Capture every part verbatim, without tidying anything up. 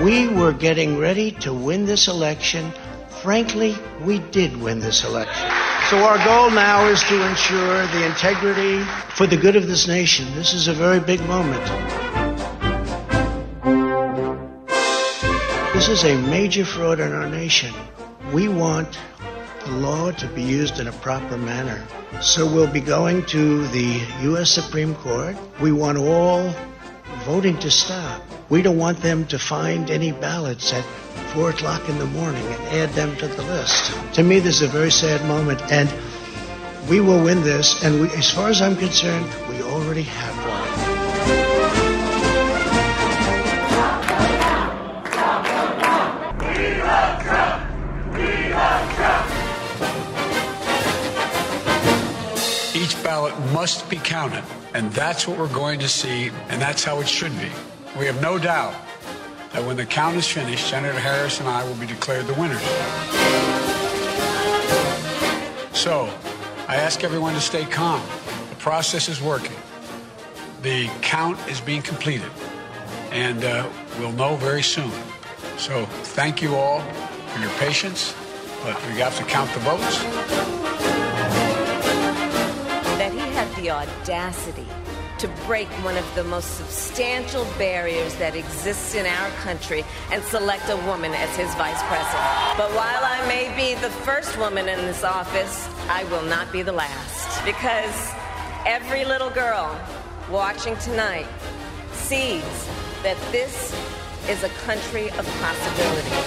We were getting ready to win this election. Frankly, we did win this election. So our goal now is to ensure the integrity for the good of this nation. This is a very big moment. This is a major fraud in our nation. We want the law to be used in a proper manner. So we'll be going to the U S Supreme Court. We want all voting to stop. We don't want them to find any ballots at four o'clock in the morning and add them to the list. To me, this is a very sad moment, and we will win this, and we, as far as I'm concerned, we already have won. Each ballot must be counted, and that's what we're going to see, and that's how it should be. We have no doubt that when the count is finished, Senator Harris and I will be declared the winners. So, I ask everyone to stay calm. The process is working. The count is being completed, and uh, we'll know very soon. So, thank you all for your patience, but we have to count the votes. That he had the audacity to break one of the most substantial barriers that exists in our country and select a woman as his vice president. But while I may be the first woman in this office, I will not be the last. Because every little girl watching tonight sees that this is a country of possibilities.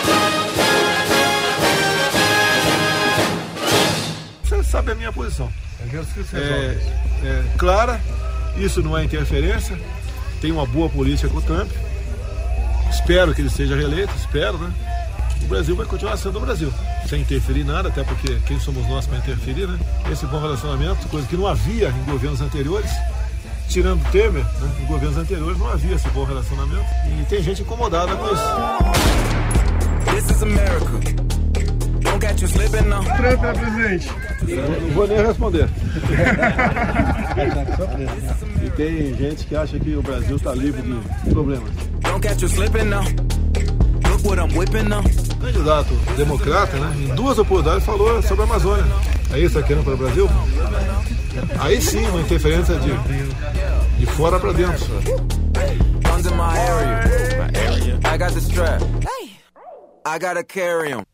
Você sabe a minha posição. É, é clara. Isso não é interferência, tem uma boa política com o Trump, espero que ele seja reeleito, espero, né? O Brasil vai continuar sendo o Brasil, sem interferir em nada, até porque quem somos nós para interferir, né? Esse bom relacionamento, coisa que não havia em governos anteriores, tirando Temer, né? Em governos anteriores não havia esse bom relacionamento, e tem gente incomodada com isso. This is America. Don't get you slipping now. Trump é presidente. Não vou nem responder. E tem gente que acha que o Brasil está livre de problemas. Don't get you slipping now. Look what I'm whipping now. O candidato democrata, né, em duas oportunidades falou sobre a Amazônia. É isso aqui para o Brasil? Aí sim, uma interferência de, de fora para dentro. Guns in my area. My area. I got the strap. I gotta carry 'em.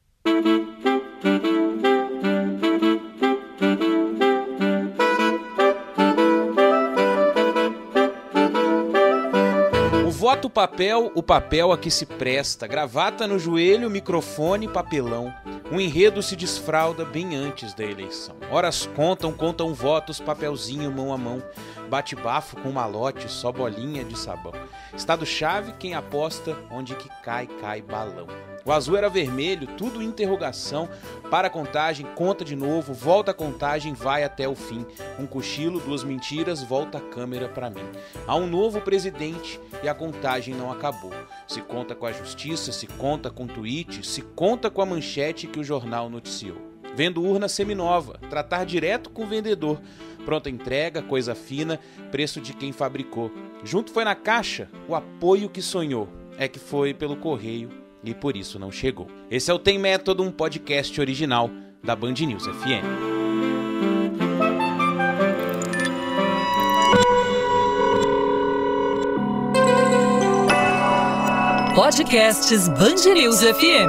Voto papel, o papel a que se presta, gravata no joelho, microfone, papelão. Um enredo se desfralda bem antes da eleição. Horas contam, contam votos, papelzinho mão a mão. Bate bafo com malote, só bolinha de sabão. Estado-chave, quem aposta, onde que cai, cai balão. O azul era vermelho, tudo interrogação. Para a contagem, conta de novo, volta a contagem, vai até o fim. Um cochilo, duas mentiras, volta a câmera pra mim. Há um novo presidente e a contagem não acabou. Se conta com a justiça, se conta com tweet, se conta com a manchete que o jornal noticiou. Vendo urna seminova, tratar direto com o vendedor. Pronta entrega, coisa fina, preço de quem fabricou. Junto foi na caixa, o apoio que sonhou. É que foi pelo correio e por isso não chegou. Esse é o Tem Método, um podcast original da Band News F M. Podcasts Band News F M.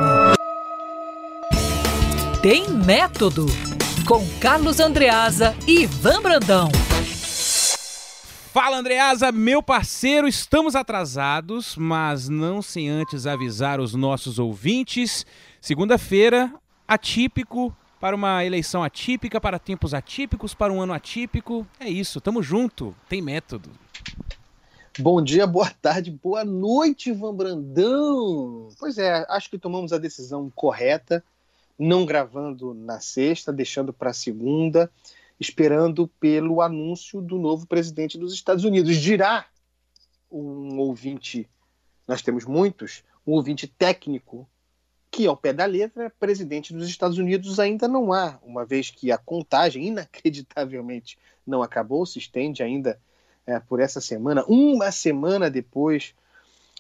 Tem Método, com Carlos Andreasa e Ivan Brandão. Fala, Andreasa, meu parceiro, estamos atrasados, mas não sem antes avisar os nossos ouvintes. Segunda-feira, atípico, para uma eleição atípica, para tempos atípicos, para um ano atípico. É isso, tamo junto, tem método. Bom dia, boa tarde, boa noite, Ivan Brandão. Pois é, acho que tomamos a decisão correta, não gravando na sexta, deixando para segunda, esperando pelo anúncio do novo presidente dos Estados Unidos. Dirá um ouvinte, nós temos muitos, um ouvinte técnico, que ao pé da letra, presidente dos Estados Unidos ainda não há, uma vez que a contagem, inacreditavelmente, não acabou, se estende ainda é, por essa semana, uma semana depois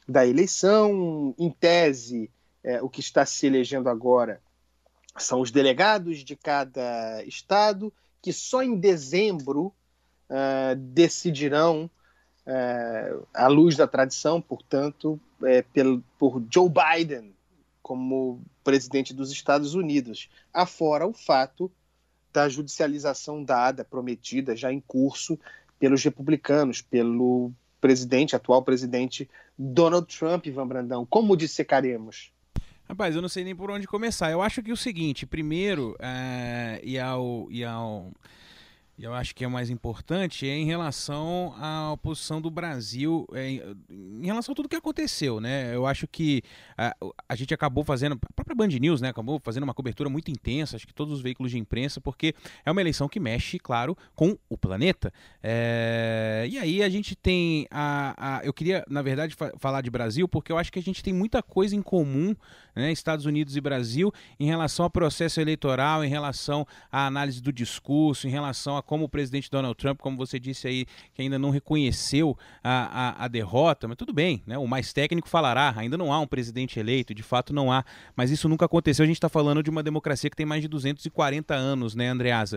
da eleição. Em tese, é, o que está se elegendo agora são os delegados de cada estado, que só em dezembro uh, decidirão, uh, à luz da tradição, portanto, é, pelo, por Joe Biden como presidente dos Estados Unidos, afora o fato da judicialização dada, prometida, já em curso pelos republicanos, pelo presidente, atual presidente Donald Trump. Ivan Brandão, como dissecaremos? Rapaz, eu não sei nem por onde começar. Eu acho que o seguinte, primeiro, é, e, ao, e ao, eu acho que é o mais importante, é em relação à posição do Brasil, é, em relação a tudo que aconteceu, né? Eu acho que a, a gente acabou fazendo, a própria Band News, né, acabou fazendo uma cobertura muito intensa, acho que todos os veículos de imprensa, porque é uma eleição que mexe, claro, com o planeta. É, e aí a gente tem, a, a, eu queria, na verdade, fa- falar de Brasil, porque eu acho que a gente tem muita coisa em comum, né, Estados Unidos e Brasil, em relação ao processo eleitoral, em relação à análise do discurso, em relação a como o presidente Donald Trump, como você disse aí, que ainda não reconheceu a, a, a derrota, mas tudo bem, né? O mais técnico falará, ainda não há um presidente eleito, de fato não há, mas isso nunca aconteceu. A gente está falando de uma democracia que tem mais de duzentos e quarenta anos, né, Andreasa?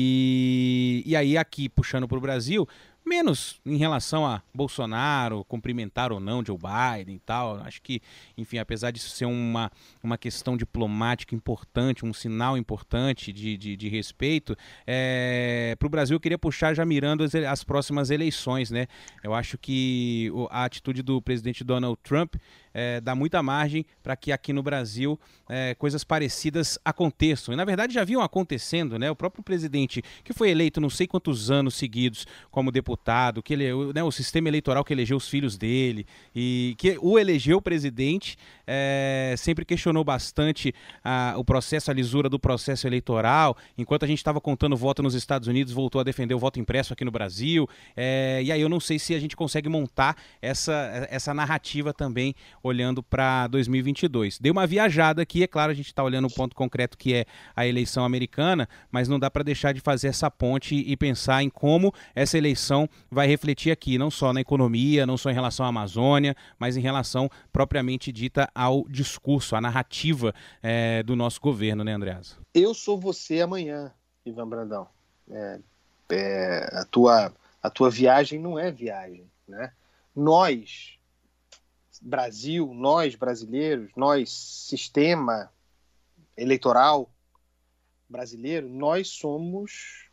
E, e aí aqui, puxando para o Brasil, menos em relação a Bolsonaro, cumprimentar ou não Joe Biden e tal. Acho que, enfim, apesar disso ser uma, uma questão diplomática importante, um sinal importante de, de, de respeito, é, para o Brasil eu queria puxar já mirando as, as próximas eleições, né? Eu acho que a atitude do presidente Donald Trump É, dá muita margem para que aqui no Brasil é, coisas parecidas aconteçam. E, na verdade, já vinham acontecendo, né? O próprio presidente, que foi eleito não sei quantos anos seguidos como deputado, que ele, né, o sistema eleitoral que elegeu os filhos dele, e que o elegeu presidente, é, sempre questionou bastante a, o processo, a lisura do processo eleitoral. Enquanto a gente estava contando voto nos Estados Unidos, voltou a defender o voto impresso aqui no Brasil. É, e aí eu não sei se a gente consegue montar essa, essa narrativa também olhando para dois mil e vinte e dois. Deu uma viajada aqui, é claro, a gente está olhando o ponto concreto que é a eleição americana, mas não dá para deixar de fazer essa ponte e pensar em como essa eleição vai refletir aqui, não só na economia, não só em relação à Amazônia, mas em relação propriamente dita ao discurso, à narrativa é, do nosso governo, né, Andreasa? Eu sou você amanhã, Ivan Brandão. É, é, a, tua, a tua viagem não é viagem, né? Nós, Brasil, nós brasileiros, nós, sistema eleitoral brasileiro, nós somos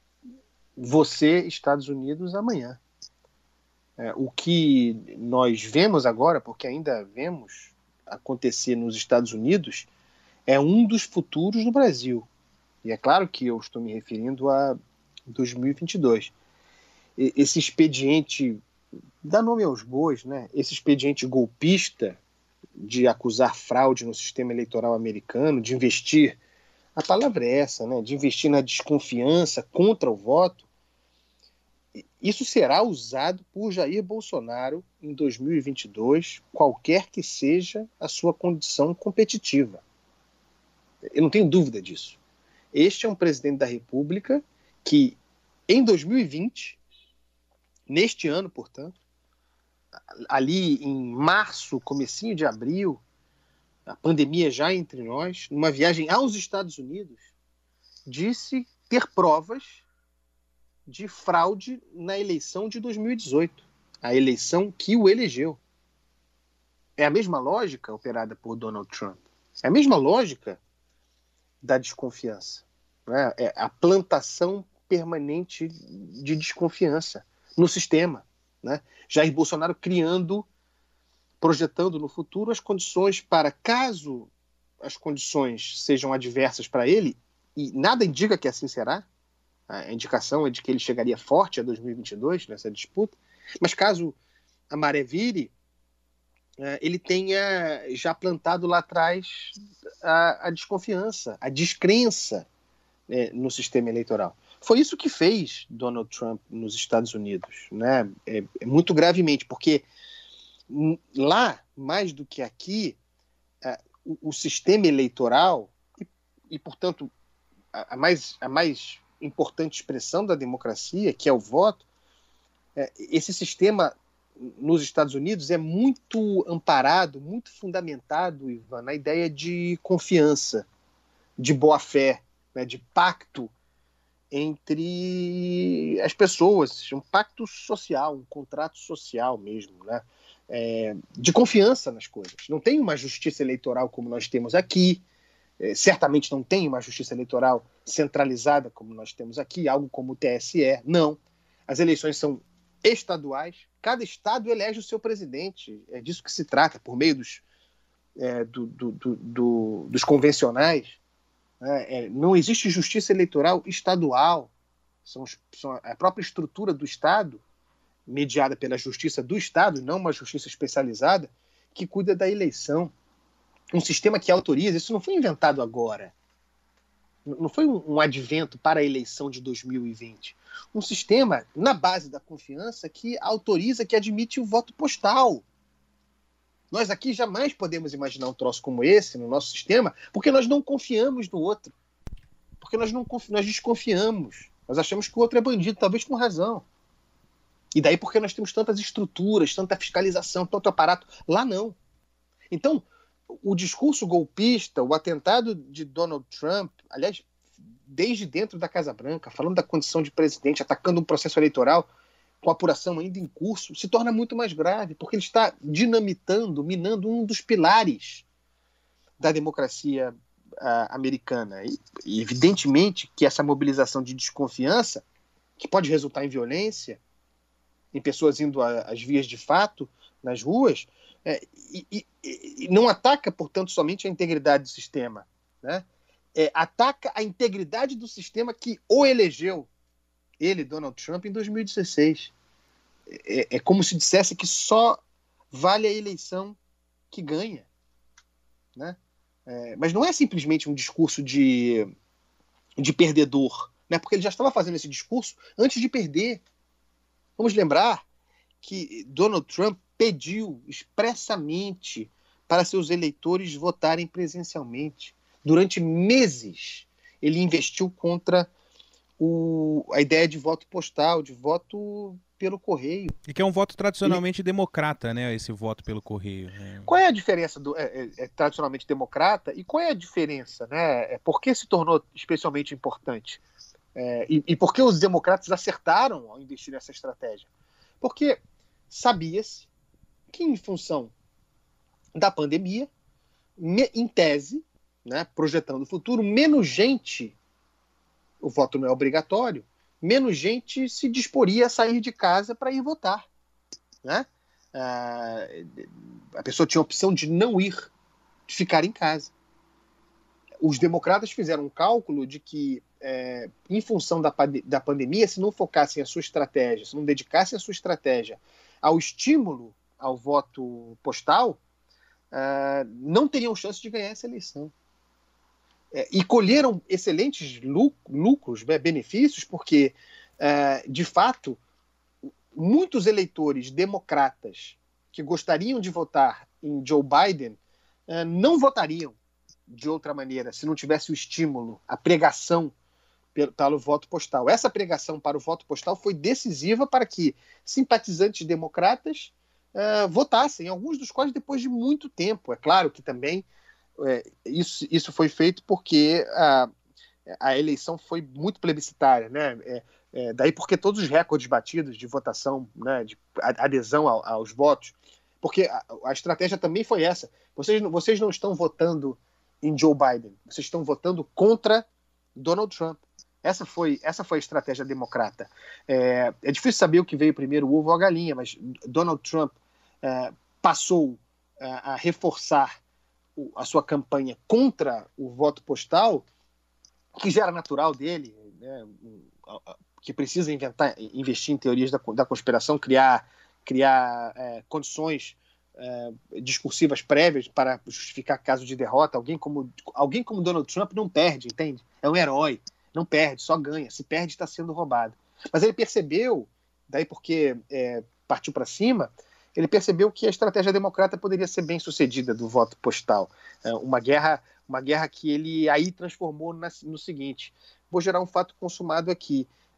você, Estados Unidos, amanhã. É, o que nós vemos agora, porque ainda vemos acontecer nos Estados Unidos, é um dos futuros do Brasil. E é claro que eu estou me referindo a dois mil e vinte e dois. E, esse expediente, dá nome aos bois, né? Esse expediente golpista de acusar fraude no sistema eleitoral americano, de investir, a palavra é essa, né? De investir na desconfiança contra o voto, isso será usado por Jair Bolsonaro em dois mil e vinte e dois, qualquer que seja a sua condição competitiva. Eu não tenho dúvida disso. Este é um presidente da República que, em dois mil e vinte, neste ano, portanto, ali em março, comecinho de abril, a pandemia já entre nós, numa viagem aos Estados Unidos, disse ter provas de fraude na eleição de dois mil e dezoito, a eleição que o elegeu. É a mesma lógica operada por Donald Trump. É a mesma lógica da desconfiança. Né? É a plantação permanente de desconfiança no sistema. Né? Jair Bolsonaro criando, projetando no futuro as condições para, caso as condições sejam adversas para ele, e nada indica que assim será, a indicação é de que ele chegaria forte a dois mil e vinte e dois nessa disputa, mas caso a maré vire, ele tenha já plantado lá atrás a, a desconfiança, a descrença, né, no sistema eleitoral. Foi isso que fez Donald Trump nos Estados Unidos, né? É, é muito gravemente, porque lá, mais do que aqui, é, o, o sistema eleitoral e, e portanto, a, a, mais, a mais importante expressão da democracia, que é o voto, é, esse sistema nos Estados Unidos é muito amparado, muito fundamentado, Ivan, na ideia de confiança, de boa-fé, né, de pacto entre as pessoas, um pacto social, um contrato social mesmo, né, é, de confiança nas coisas. Não tem uma justiça eleitoral como nós temos aqui, é, certamente não tem uma justiça eleitoral centralizada como nós temos aqui, algo como o T S E, não. As eleições são estaduais, cada estado elege o seu presidente, é disso que se trata, por meio dos, é, do, do, do, do, dos convencionais. É, não existe justiça eleitoral estadual, são, são a própria estrutura do Estado, mediada pela justiça do Estado, não uma justiça especializada, que cuida da eleição. Um sistema que autoriza, isso não foi inventado agora, não foi um, um advento para a eleição de dois mil e vinte. Um sistema, na base da confiança, que autoriza, que admite o voto postal. Nós aqui jamais podemos imaginar um troço como esse no nosso sistema, porque nós não confiamos no outro. Porque nós, não confi- nós desconfiamos. Nós achamos que o outro é bandido, talvez com razão. E daí porque nós temos tantas estruturas, tanta fiscalização, tanto aparato. Lá não. Então, o discurso golpista, o atentado de Donald Trump, aliás, desde dentro da Casa Branca, falando da condição de presidente, atacando um processo eleitoral com apuração ainda em curso, se torna muito mais grave, porque ele está dinamitando, minando um dos pilares da democracia uh, americana. E, e evidentemente que essa mobilização de desconfiança, que pode resultar em violência, em pessoas indo às vias de fato, nas ruas, é, e, e, e não ataca, portanto, somente a integridade do sistema, né? É, ataca a integridade do sistema que o elegeu, ele, Donald Trump, em dois mil e dezesseis. É, é como se dissesse que só vale a eleição que ganha, né? É, mas não é simplesmente um discurso de, de perdedor, né? Porque ele já estava fazendo esse discurso antes de perder. Vamos lembrar que Donald Trump pediu expressamente para seus eleitores votarem presencialmente. Durante meses, ele investiu contra o, a ideia de voto postal, de voto pelo correio. E que é um voto tradicionalmente ele... democrata, né? Esse voto pelo correio. Né? Qual é a diferença do é, é, é tradicionalmente democrata e qual é a diferença, né? É, por que se tornou especialmente importante? É, e, e por que os democratas acertaram ao investir nessa estratégia? Porque sabia-se que, em função da pandemia, me, em tese, né, projetando o futuro, menos gente, o voto não é obrigatório, menos gente se disporia a sair de casa para ir votar, né? Ah, a pessoa tinha a opção de não ir, de ficar em casa. Os democratas fizeram um cálculo de que, é, em função da, da pandemia, se não focassem a sua estratégia, se não dedicassem a sua estratégia ao estímulo ao voto postal, uh, não teriam chance de ganhar essa eleição. É, e colheram excelentes lucros, benefícios, porque, uh, de fato, muitos eleitores democratas que gostariam de votar em Joe Biden uh, não votariam de outra maneira, se não tivesse o estímulo, a pregação pelo, pelo voto postal. Essa pregação para o voto postal foi decisiva para que simpatizantes democratas uh, votassem, alguns dos quais depois de muito tempo. É claro que também é, isso, isso foi feito porque a, a eleição foi muito plebiscitária, né? É, é, daí porque todos os recordes batidos de votação, né, de adesão ao, aos votos, porque a, a estratégia também foi essa. Vocês, vocês não estão votando em Joe Biden, vocês estão votando contra Donald Trump. Essa foi, essa foi a estratégia democrata. É, é difícil saber o que veio primeiro, o ovo ou a galinha, mas Donald Trump é, passou a, a reforçar o, a sua campanha contra o voto postal, que já era natural dele, né, que precisa inventar, investir em teorias da, da conspiração, criar, criar é, condições é, discursivas prévias para justificar caso de derrota. Alguém como, alguém como Donald Trump não perde, entende? É um herói. Não perde, só ganha. Se perde, está sendo roubado. Mas ele percebeu, daí porque é, partiu para cima, ele percebeu que a estratégia democrata poderia ser bem sucedida do voto postal. É, uma guerra, uma guerra que ele aí transformou na, no seguinte: vou gerar um fato consumado aqui.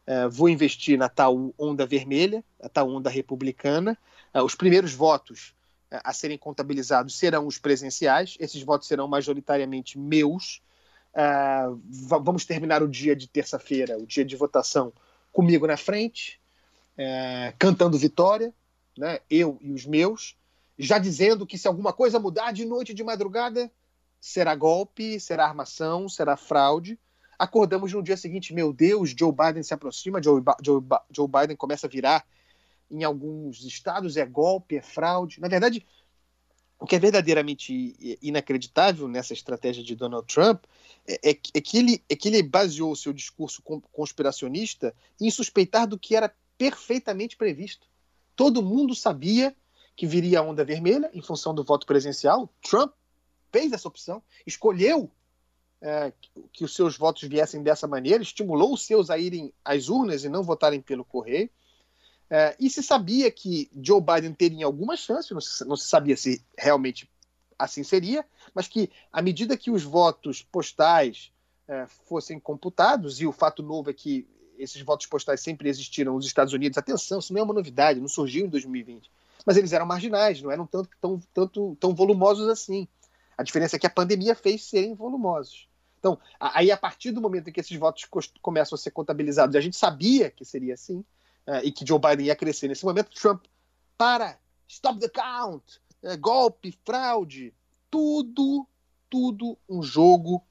Uh, vou investir na tal onda vermelha, a tal onda republicana. Uh, os primeiros votos uh, a serem contabilizados serão os presenciais. Esses votos serão majoritariamente meus. Uh, vamos terminar o dia de terça-feira, o dia de votação, comigo na frente, uh, cantando vitória, né, eu e os meus, já dizendo que se alguma coisa mudar de noite, de madrugada, será golpe, será armação, será fraude. Acordamos no dia seguinte, meu Deus, Joe Biden se aproxima, Joe, Joe, Joe Biden começa a virar em alguns estados, é golpe, é fraude. Na verdade, o que é verdadeiramente inacreditável nessa estratégia de Donald Trump é, é, é, que, ele, é que ele baseou o seu discurso conspiracionista em suspeitar do que era perfeitamente previsto. Todo mundo sabia que viria a onda vermelha em função do voto presencial. Trump fez essa opção, escolheu É, que os seus votos viessem dessa maneira, estimulou os seus a irem às urnas e não votarem pelo correio, é, e se sabia que Joe Biden teria alguma chance, não se, não se sabia se realmente assim seria, mas que à medida que os votos postais é, fossem computados, e o fato novo é que esses votos postais sempre existiram nos Estados Unidos, atenção, isso não é uma novidade, não surgiu em dois mil e vinte, mas eles eram marginais, não eram tanto, tão, tanto, tão volumosos assim. A diferença é que a pandemia fez serem volumosos. Então, aí a partir do momento em que esses votos começam a ser contabilizados, e a gente sabia que seria assim, uh, e que Joe Biden ia crescer nesse momento, Trump, para, stop the count, uh, golpe, fraude, tudo, tudo um jogo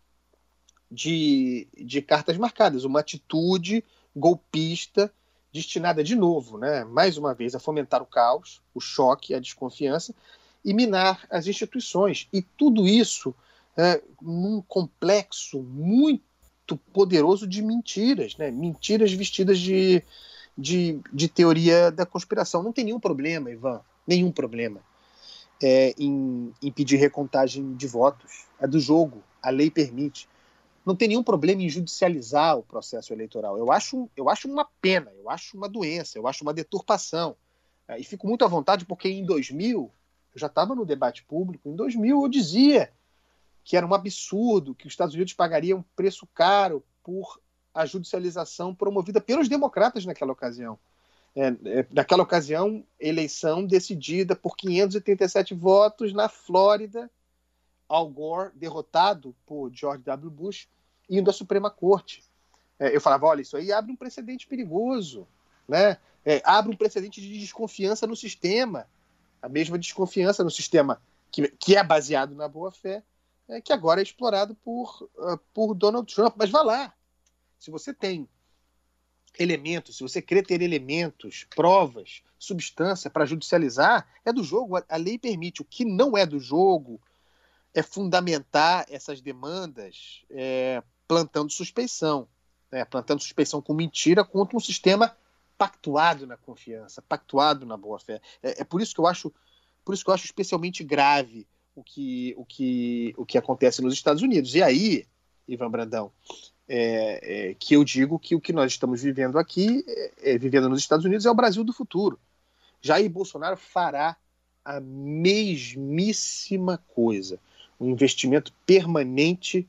de, de cartas marcadas, uma atitude golpista destinada de novo, né, mais uma vez, a fomentar o caos, o choque, a desconfiança e minar as instituições. E tudo isso É, num complexo muito poderoso de mentiras, né? Mentiras vestidas de, de, de teoria da conspiração. Não tem nenhum problema, Ivan, nenhum problema é, em, em pedir recontagem de votos. É do jogo, a lei permite. Não tem nenhum problema em judicializar o processo eleitoral. Eu acho, eu acho uma pena, eu acho uma doença, eu acho uma deturpação. É, e fico muito à vontade porque em dois mil, eu já estava no debate público, em dois mil eu dizia que era um absurdo, que os Estados Unidos pagariam um preço caro por a judicialização promovida pelos democratas naquela ocasião. É, é, naquela ocasião, eleição decidida por quinhentos e oitenta e sete votos na Flórida, Al Gore derrotado por George W. Bush, indo à Suprema Corte. É, eu falava, olha, isso aí abre um precedente perigoso, né? É, abre um precedente de desconfiança no sistema, a mesma desconfiança no sistema que, que é baseado na boa-fé, É que agora é explorado por, uh, por Donald Trump. Mas vá lá. Se você tem elementos, se você crê ter elementos, provas, substância para judicializar, é do jogo. A, a lei permite. O que não é do jogo é fundamentar essas demandas é, plantando suspeição. Né? Plantando suspeição com mentira contra um sistema pactuado na confiança, pactuado na boa-fé. É, é por isso que eu acho, por isso que eu acho especialmente grave O que, o, que, o que acontece nos Estados Unidos. E aí, Ivan Brandão, é, é, que eu digo que o que nós estamos vivendo aqui, é, é, vivendo nos Estados Unidos, é o Brasil do futuro. Jair Bolsonaro fará a mesmíssima coisa. Um investimento permanente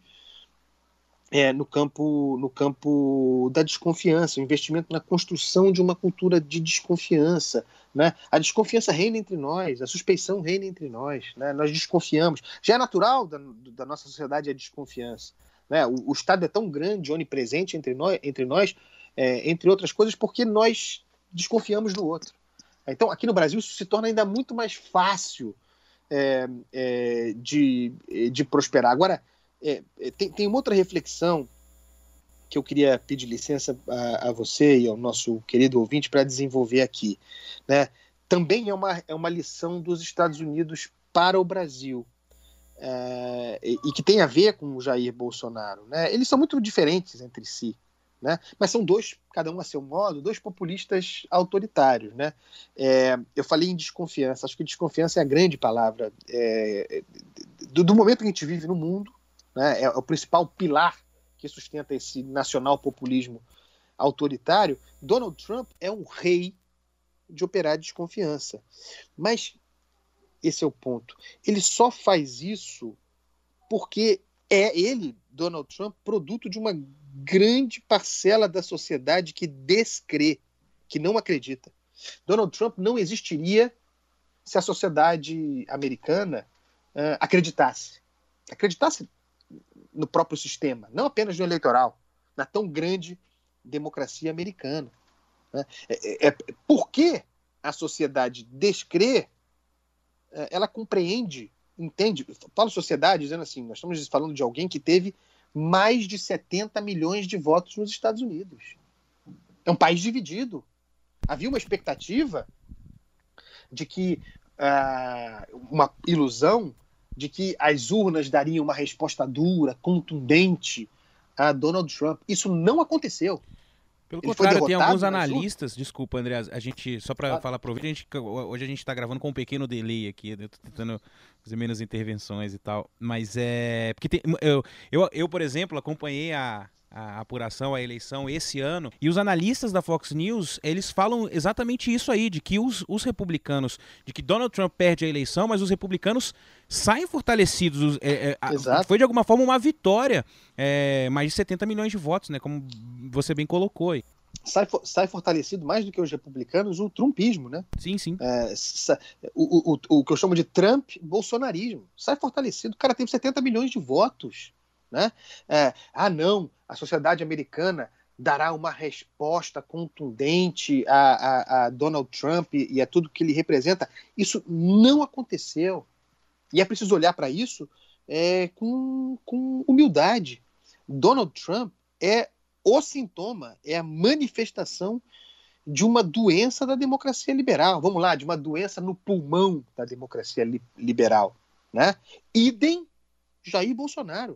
é, no, campo, no campo da desconfiança, um investimento na construção de uma cultura de desconfiança. Né? A desconfiança reina entre nós, a suspeição reina entre nós, né? Nós desconfiamos. Já é natural da, da nossa sociedade a desconfiança. Né? O, o Estado é tão grande, onipresente entre nós, entre, nós é, entre outras coisas, porque nós desconfiamos do outro. Então, aqui no Brasil, isso se torna ainda muito mais fácil é, é, de, de prosperar. Agora, é, tem, tem uma outra reflexão que eu queria pedir licença a, a você e ao nosso querido ouvinte para desenvolver aqui. Né? Também é uma, é uma lição dos Estados Unidos para o Brasil, é, e, e que tem a ver com o Jair Bolsonaro. Né? Eles são muito diferentes entre si, né? Mas são dois, cada um a seu modo, dois populistas autoritários. Né? É, eu falei em desconfiança, acho que desconfiança é a grande palavra é, do, do momento que a gente vive no mundo, né? É o principal pilar que sustenta esse nacional-populismo autoritário. Donald Trump é um rei de operar desconfiança. Mas esse é o ponto. Ele só faz isso porque é ele, Donald Trump, produto de uma grande parcela da sociedade que descrê, que não acredita. Donald Trump não existiria se a sociedade americana uh, acreditasse. Acreditasse no próprio sistema, não apenas no eleitoral, na tão grande democracia americana. Né? É, é, por que a sociedade descrê, ela compreende, entende? Eu falo sociedade dizendo assim, nós estamos falando de alguém que teve mais de setenta milhões de votos nos Estados Unidos. É um país dividido. Havia uma expectativa de que, uh, uma ilusão de que as urnas dariam uma resposta dura, contundente a Donald Trump. Isso não aconteceu. Pelo Ele contrário, tem alguns analistas, desculpa, André, a gente, só para ah. falar para ouvir, a gente, hoje a gente está gravando com um pequeno delay aqui, eu tô tentando fazer menos intervenções e tal, mas é, porque tem, eu, eu, eu, por exemplo, acompanhei a, a apuração, a eleição esse ano, e os analistas da Fox News, eles falam exatamente isso aí, de que os, os republicanos, de que Donald Trump perde a eleição, mas os republicanos saem fortalecidos, é, é, foi de alguma forma uma vitória, é, mais de setenta milhões de votos, né, como você bem colocou aí. Sai, sai fortalecido mais do que os republicanos o trumpismo, né? Sim, sim. É, o, o, o, o que eu chamo de Trump-bolsonarismo. Sai fortalecido. O cara teve setenta milhões de votos. Né? É, ah, não, a sociedade americana dará uma resposta contundente a, a, a Donald Trump e a tudo que ele representa. Isso não aconteceu. E é preciso olhar para isso é, com, com humildade. Donald Trump é o sintoma, é a manifestação de uma doença da democracia liberal. Vamos lá, de uma doença no pulmão da democracia li- liberal. Né? Idem Jair Bolsonaro.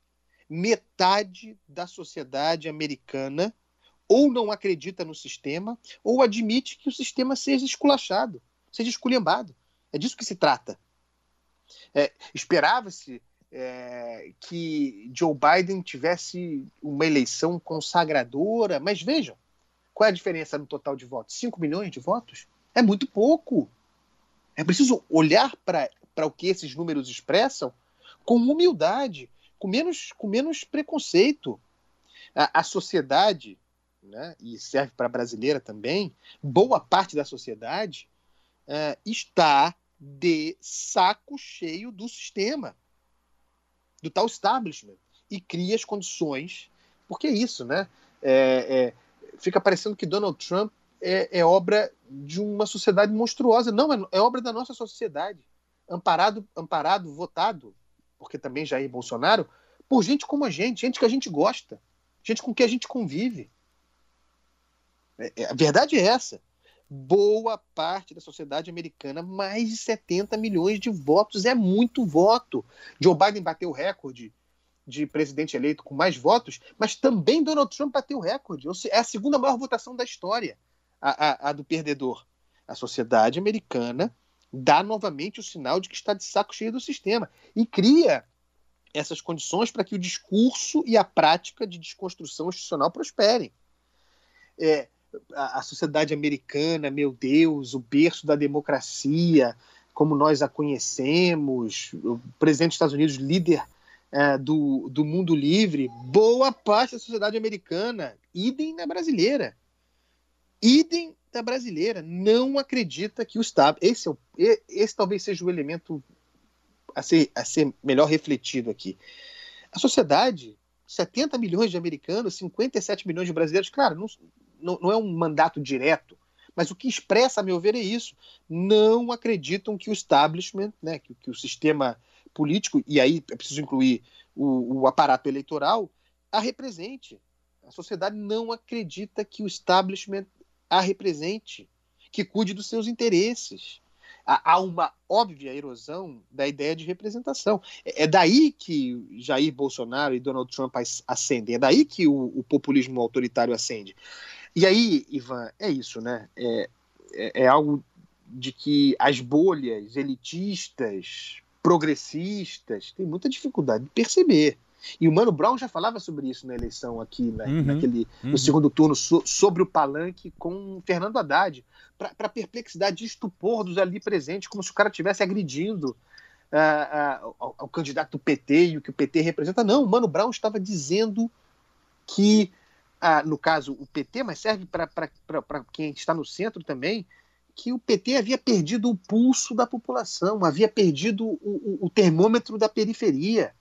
Metade da sociedade americana ou não acredita no sistema ou admite que o sistema seja esculachado, seja esculhambado. É disso que se trata. É, esperava-se é, que Joe Biden tivesse uma eleição consagradora, mas vejam, qual é a diferença no total de votos? cinco milhões de votos? É muito pouco. É preciso olhar para o que esses números expressam com humildade, com menos, com menos preconceito. A, a sociedade, né, e serve para a brasileira também, boa parte da sociedade uh, está de saco cheio do sistema, do tal establishment, e cria as condições, porque é isso, né? É, é, fica parecendo que Donald Trump é, é obra de uma sociedade monstruosa. Não, é, é obra da nossa sociedade, amparado, amparado, votado, porque também Jair Bolsonaro, por gente como a gente, gente que a gente gosta, gente com quem a gente convive. É, é, a verdade é essa. Boa parte da sociedade americana, mais de setenta milhões de votos, é muito voto. Joe Biden bateu o recorde de presidente eleito com mais votos, mas também Donald Trump bateu o recorde. É a segunda maior votação da história, a, a, a do perdedor. A sociedade americana dá novamente o sinal de que está de saco cheio do sistema e cria essas condições para que o discurso e a prática de desconstrução institucional prosperem. É, a, a sociedade americana, meu Deus, o berço da democracia, como nós a conhecemos, o presidente dos Estados Unidos, líder é, do, do mundo livre, boa parte da sociedade americana, idem na brasileira. Idem da brasileira. Não acredita que o Estado... Esse, é o, esse talvez seja o elemento a ser, a ser melhor refletido aqui. A sociedade, setenta milhões de americanos, cinquenta e sete milhões de brasileiros, claro, não, não, não é um mandato direto, mas o que expressa, a meu ver, é isso. Não acreditam que o establishment, né, que, que o sistema político, e aí é preciso incluir o, o aparato eleitoral, a represente. A sociedade não acredita que o establishment a represente, que cuide dos seus interesses. Há uma óbvia erosão da ideia de representação. É daí que Jair Bolsonaro e Donald Trump ascendem, é daí que o, o populismo autoritário ascende. E aí, Ivan, é isso, né? É, é, é algo de que as bolhas elitistas, progressistas, têm muita dificuldade de perceber. E o Mano Brown já falava sobre isso na eleição aqui, né? uhum, naquele, uhum. no segundo turno, so, sobre o palanque com Fernando Haddad, para a perplexidade e estupor dos ali presentes, como se o cara estivesse agredindo uh, uh, ao, ao candidato do P T e o que o P T representa. Não, o Mano Brown estava dizendo que, ah, no caso, o P T, mas serve para quem está no centro também, que o P T havia perdido o pulso da população, havia perdido o, o, o termômetro da periferia.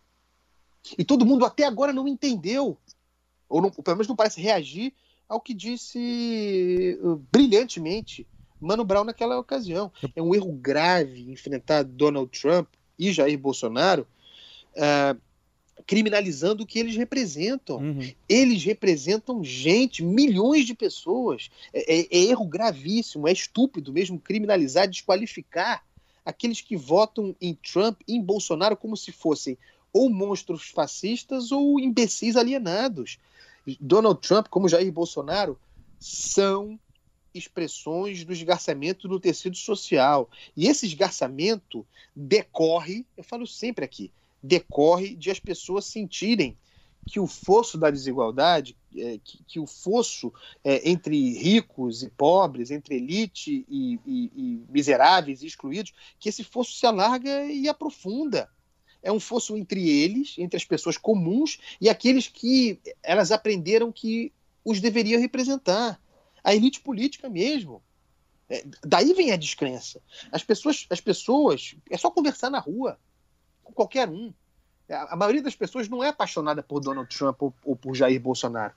E todo mundo até agora não entendeu, ou não, pelo menos não parece reagir ao que disse uh, brilhantemente Mano Brown naquela ocasião. É um erro grave enfrentar Donald Trump e Jair Bolsonaro uh, criminalizando o que eles representam. Uhum. Eles representam gente, milhões de pessoas. É, é, é erro gravíssimo, é estúpido mesmo criminalizar, desqualificar aqueles que votam em Trump e em Bolsonaro como se fossem ou monstros fascistas ou imbecis alienados. Donald Trump, como Jair Bolsonaro, são expressões do esgarçamento do tecido social. E esse esgarçamento decorre, eu falo sempre aqui, decorre de as pessoas sentirem que o fosso da desigualdade, é, que, que o fosso é, entre ricos e pobres, entre elite e, e, e miseráveis e excluídos, que esse fosso se alarga e aprofunda. É um fosso entre eles, entre as pessoas comuns e aqueles que elas aprenderam que os deveriam representar. A elite política mesmo. É, daí vem a descrença. As pessoas, as pessoas, é só conversar na rua, com qualquer um. A, a maioria das pessoas não é apaixonada por Donald Trump ou, ou por Jair Bolsonaro.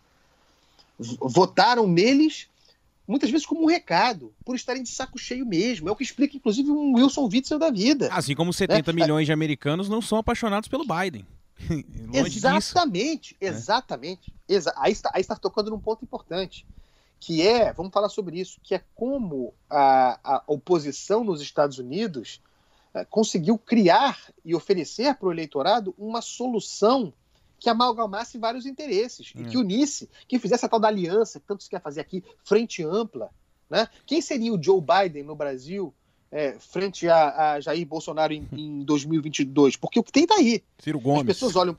V- votaram neles muitas vezes como um recado, por estarem de saco cheio mesmo. É o que explica, inclusive, um Wilson Witzel da vida. Assim como setenta é, milhões de americanos não são apaixonados pelo Biden. Longe exatamente, disso. exatamente. É. Exa- aí, está, aí está tocando num ponto importante, que é, vamos falar sobre isso, que é como a, a oposição nos Estados Unidos é, conseguiu criar e oferecer para o eleitorado uma solução que amalgamasse vários interesses, hum. e que unisse, que fizesse a tal da aliança que tanto se quer fazer aqui, frente ampla. Né? Quem seria o Joe Biden no Brasil é, frente a, a Jair Bolsonaro em, em dois mil e vinte e dois? Porque o que tem tá aí. Ciro Gomes. As pessoas olham...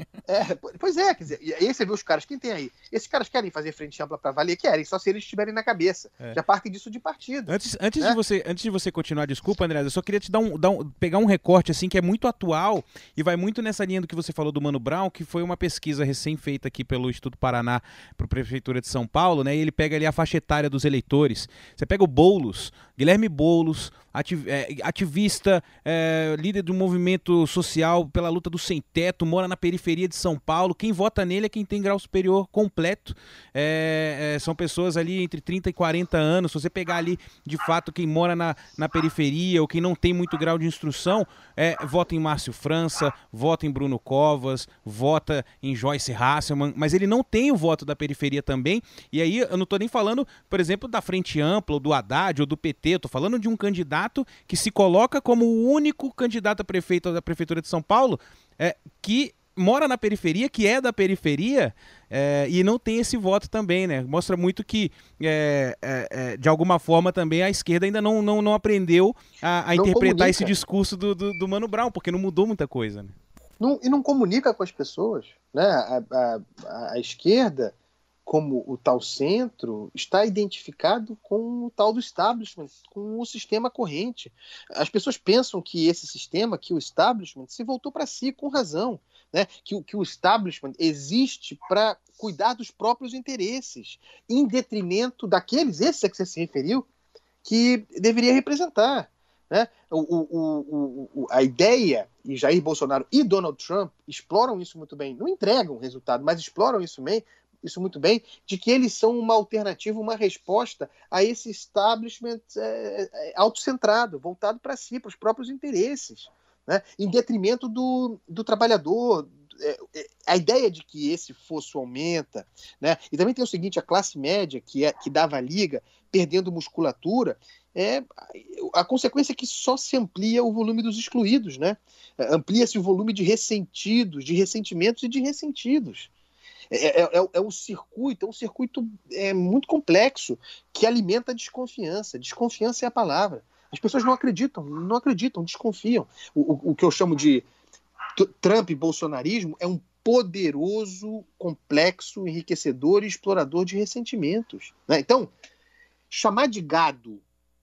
É, pois é, quer dizer, e aí você vê os caras, quem tem aí? Esses caras querem fazer frente ampla para valer? Querem, só se eles estiverem na cabeça. É. Já partem disso de partido. Antes, antes, né? de você, antes de você continuar, desculpa, André, eu só queria te dar um, dar um, pegar um recorte assim que é muito atual e vai muito nessa linha do que você falou do Mano Brown, que foi uma pesquisa recém-feita aqui pelo Instituto Paraná para a Prefeitura de São Paulo, né? E ele pega ali a faixa etária dos eleitores. Você pega o Boulos, Guilherme Boulos, ativ, é, ativista, é, líder do movimento social pela luta do sem-teto, mora na periferia de São Paulo. Quem vota nele é quem tem grau superior completo. É, é, são pessoas ali entre trinta e quarenta anos. Se você pegar ali, de fato, quem mora na, na periferia ou quem não tem muito grau de instrução, é, vota em Márcio França, vota em Bruno Covas, vota em Joyce Hasselman, mas ele não tem o voto da periferia também. E aí eu não estou nem falando, por exemplo, da Frente Ampla, ou do Haddad, ou do P T. Eu estou falando de um candidato que se coloca como o único candidato a prefeito da Prefeitura de São Paulo é, que mora na periferia, que é da periferia, é, e não tem esse voto também, né? Mostra muito que, é, é, de alguma forma, também a esquerda ainda não, não, não aprendeu a, a não interpretar comunica. Esse discurso do, do, do Mano Brown, porque não mudou muita coisa, né? Não, e não comunica com as pessoas, né? A, a, a esquerda, como o tal centro, está identificado com o tal do establishment, com o sistema corrente. As pessoas pensam que esse sistema, que o establishment, se voltou para si com razão, né? que, que o establishment existe para cuidar dos próprios interesses, em detrimento daqueles, esses a que você se referiu, que deveria representar. Né? O, o, o, o, a ideia, e Jair Bolsonaro e Donald Trump exploram isso muito bem, não entregam resultado, mas exploram isso bem, isso muito bem, de que eles são uma alternativa, uma resposta a esse establishment é, é, autocentrado, voltado para si, para os próprios interesses, né? Em detrimento do, do trabalhador. É, é, a ideia de que esse fosso aumenta, né? E também tem o seguinte, a classe média, que, é, que dava liga, perdendo musculatura, é, a consequência é que só se amplia o volume dos excluídos, né? Amplia-se o volume de ressentidos, de ressentimentos e de ressentidos. É, é, é, é um circuito, é um circuito é, muito complexo que alimenta a desconfiança. Desconfiança é a palavra. As pessoas não acreditam, não acreditam, desconfiam. O, o, o que eu chamo de Trump e bolsonarismo é um poderoso, complexo, enriquecedor e explorador de ressentimentos. Né? Então, chamar de gado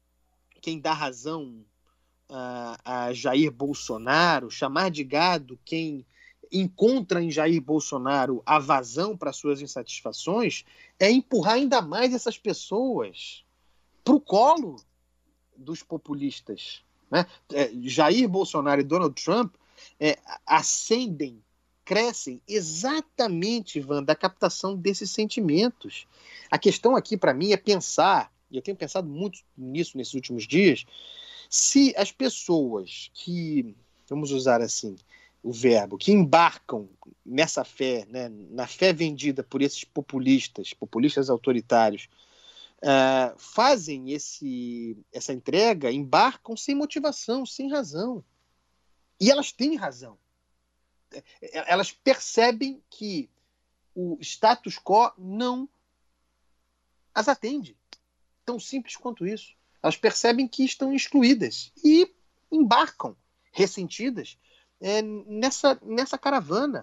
quem dá razão a, a Jair Bolsonaro, chamar de gado quem encontra em Jair Bolsonaro a vazão para suas insatisfações é empurrar ainda mais essas pessoas para o colo dos populistas. Né? É, Jair Bolsonaro e Donald Trump é, ascendem, crescem exatamente, Ivan, da captação desses sentimentos. A questão aqui, para mim, é pensar, e eu tenho pensado muito nisso nesses últimos dias, se as pessoas que, vamos usar assim, o verbo, que embarcam nessa fé, né, na fé vendida por esses populistas, populistas autoritários, uh, fazem esse, essa entrega, embarcam sem motivação, sem razão. E elas têm razão. Elas percebem que o status quo não as atende. Tão simples quanto isso. Elas percebem que estão excluídas e embarcam, ressentidas, é, nessa, nessa caravana.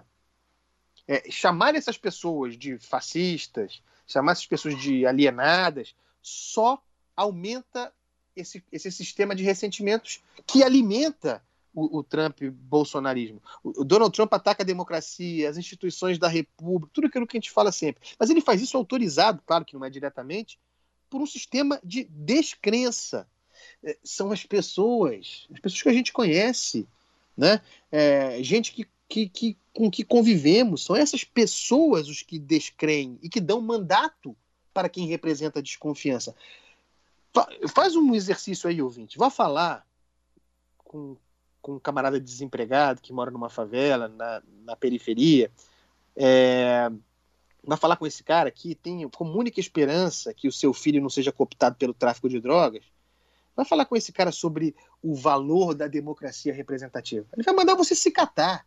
É, chamar essas pessoas de fascistas, chamar essas pessoas de alienadas, só aumenta esse, esse sistema de ressentimentos que alimenta o, o Trump-bolsonarismo. O, o Donald Trump ataca a democracia, as instituições da República, tudo aquilo que a gente fala sempre. Mas ele faz isso autorizado, claro que não é diretamente, por um sistema de descrença. É, são as pessoas, as pessoas que a gente conhece, né? É, gente que, que, que, com que convivemos, são essas pessoas os que descreem e que dão mandato para quem representa a desconfiança. Fa- faz um exercício aí, ouvinte. Vá falar com, com um camarada desempregado que mora numa favela, na, na periferia, é... vai falar com esse cara que tem como única esperança que o seu filho não seja cooptado pelo tráfico de drogas, vai falar com esse cara sobre o valor da democracia representativa. Ele vai mandar você se catar.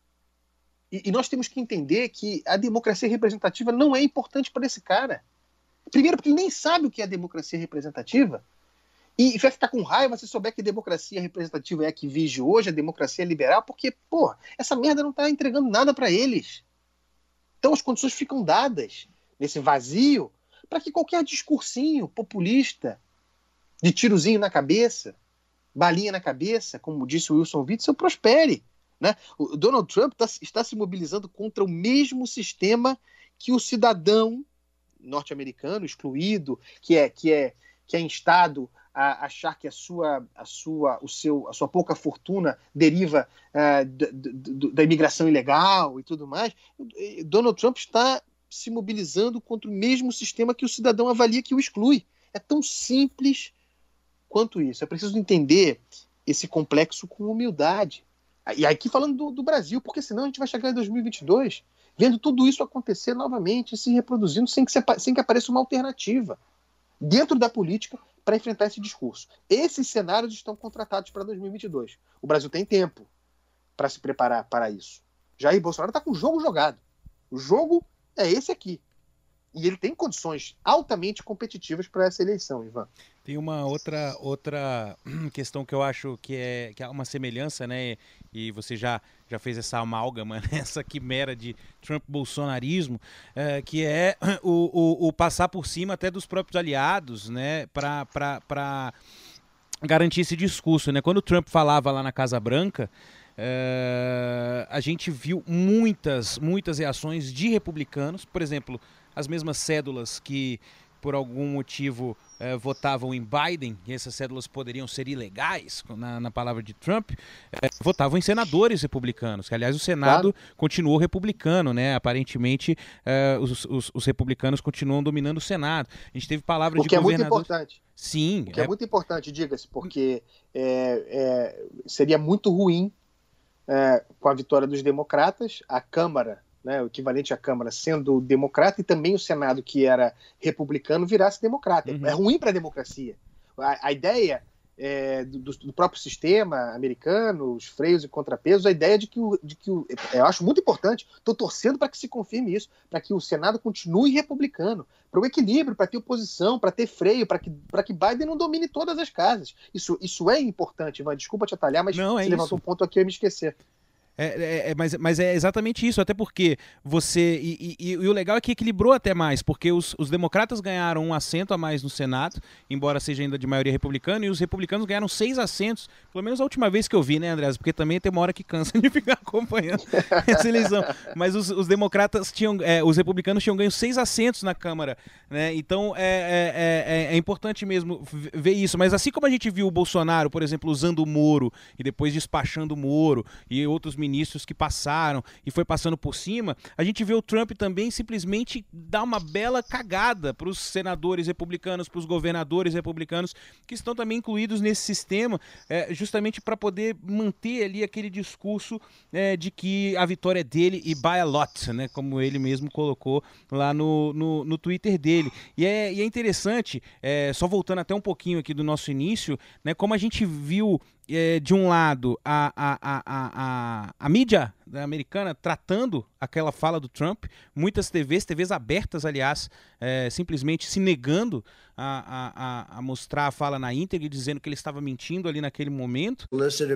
E, e nós temos que entender que a democracia representativa não é importante para esse cara. Primeiro, porque ele nem sabe o que é democracia representativa. E vai ficar com raiva se souber que democracia representativa é a que vige hoje, a democracia liberal, porque, pô, essa merda não está entregando nada para eles. Então as condições ficam dadas nesse vazio para que qualquer discursinho populista de tirozinho na cabeça, balinha na cabeça, como disse o Wilson Witzel, prospere. Né? O Donald Trump tá, está se mobilizando contra o mesmo sistema que o cidadão norte-americano excluído, que é, que é, que é instado a achar que a sua, a sua, o seu, a sua pouca fortuna deriva uh, d- d- da imigração ilegal e tudo mais. Donald Trump está se mobilizando contra o mesmo sistema que o cidadão avalia que o exclui. É tão simples quanto isso. É preciso entender esse complexo com humildade. E aqui falando do, do Brasil, porque senão a gente vai chegar em dois mil e vinte e dois vendo tudo isso acontecer novamente, se reproduzindo, sem que, se, sem que apareça uma alternativa dentro da política para enfrentar esse discurso. Esses cenários estão contratados para dois mil e vinte e dois. O Brasil tem tempo para se preparar para isso. Jair Bolsonaro está com o jogo jogado. O jogo é esse aqui. E ele tem condições altamente competitivas para essa eleição, Ivan. Tem uma outra, outra questão que eu acho que é, que é uma semelhança, né? E você já, já fez essa amálgama, né? Essa quimera de Trump-bolsonarismo, é, que é o, o, o passar por cima até dos próprios aliados, né? Para garantir esse discurso, né? Quando o Trump falava lá na Casa Branca, é, a gente viu muitas, muitas reações de republicanos, por exemplo, as mesmas cédulas que por algum motivo eh, votavam em Biden, e essas cédulas poderiam ser ilegais, na, na palavra de Trump, eh, votavam em senadores republicanos, que aliás o Senado claro. continuou republicano, né? Aparentemente eh, os, os, os republicanos continuam dominando o Senado. A gente teve palavra o de que governador... é muito importante. Sim. O que é, é muito importante, diga-se, porque é, é, seria muito ruim é, com a vitória dos democratas, a Câmara, né, o equivalente à Câmara sendo democrata, e também o Senado, que era republicano, virasse democrata. Uhum. É ruim para a democracia. A, a ideia é, do, do próprio sistema americano, os freios e contrapesos, a ideia de que o... De que o eu acho muito importante, estou torcendo para que se confirme isso, para que o Senado continue republicano, para o equilíbrio, para ter oposição, para ter freio, para que, para que Biden não domine todas as casas. Isso, isso é importante, Ivan. Desculpa te atalhar, mas não, é você levantou um ponto aqui, eu ia me esquecer. É, é, mas, mas é exatamente isso, até porque você... E, e, e o legal é que equilibrou até mais, porque os, os democratas ganharam um assento a mais no Senado, embora seja ainda de maioria republicana, e os republicanos ganharam seis assentos, pelo menos a última vez que eu vi, né, Andreas? Porque também tem uma hora que cansa de ficar acompanhando essa eleição. Mas os, os democratas tinham... É, os republicanos tinham ganho seis assentos na Câmara, né? Então é, é, é, é importante mesmo ver isso. Mas assim como a gente viu o Bolsonaro, por exemplo, usando o Moro e depois despachando o Moro e outros ministros que passaram e foi passando por cima, a gente vê o Trump também simplesmente dar uma bela cagada para os senadores republicanos, para os governadores republicanos que estão também incluídos nesse sistema, é, justamente para poder manter ali aquele discurso é, de que a vitória é dele e by a lot, né, como ele mesmo colocou lá no, no, no Twitter dele. E é, e é interessante, é, só voltando até um pouquinho aqui do nosso início, né, como a gente viu É, de um lado, a, a, a, a, a mídia americana tratando aquela fala do Trump, muitas T Vs, T Vs abertas, aliás, é, simplesmente se negando a, a, a mostrar a fala na íntegra e dizendo que ele estava mentindo ali naquele momento.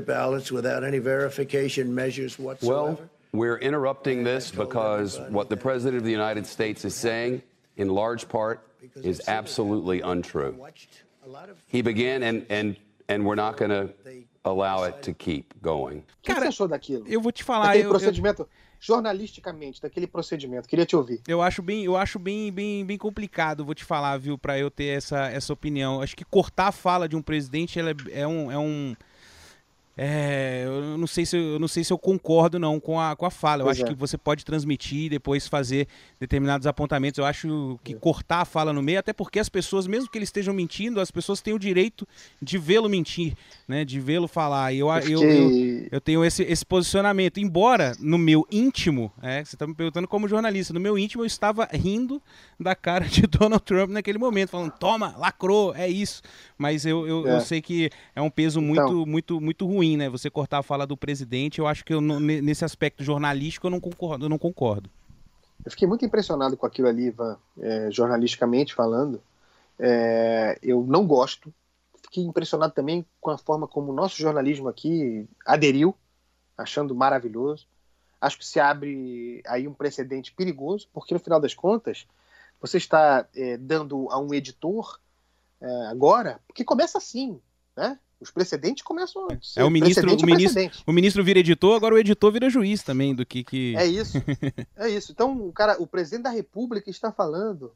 Well, we're interrupting this because what the President of the United States is saying, in large part, is absolutely untrue. He began and... and And we're not going to allow it to keep going. O que você achou daquilo? Eu vou te falar. Daquele eu, procedimento, eu... jornalisticamente, daquele procedimento. Queria te ouvir. Eu acho bem, eu acho bem, bem, bem complicado, vou te falar, viu, para eu ter essa, essa opinião. Acho que cortar a fala de um presidente ela é, é um... É um... É, eu não sei se eu não sei se eu concordo não com a, com a fala. Eu pois acho é. que você pode transmitir e depois fazer determinados apontamentos. Eu acho que é. cortar a fala no meio, até porque as pessoas, mesmo que eles estejam mentindo, as pessoas têm o direito de vê-lo mentir, né? De vê-lo falar. E eu, eu, eu, eu, eu tenho esse, esse posicionamento. Embora no meu íntimo, é, você está me perguntando como jornalista, no meu íntimo eu estava rindo da cara de Donald Trump naquele momento, falando, toma, lacrou, é isso. Mas eu, eu, é. eu sei que é um peso muito, então, muito, muito ruim, né? Você cortar a fala do presidente, eu acho que eu, nesse aspecto jornalístico eu não concordo. Eu não concordo. Eu fiquei muito impressionado com aquilo ali, Ivan, é, jornalisticamente falando. É, eu não gosto. Fiquei impressionado também com a forma como o nosso jornalismo aqui aderiu, achando maravilhoso. Acho que se abre aí um precedente perigoso, porque no final das contas, você está é, dando a um editor é, agora, porque começa assim, né? Os precedentes começam antes. É o ministro, o ministro, o ministro vira editor, agora o editor vira juiz também do que que. É isso, é isso. Então o cara, o presidente da República está falando,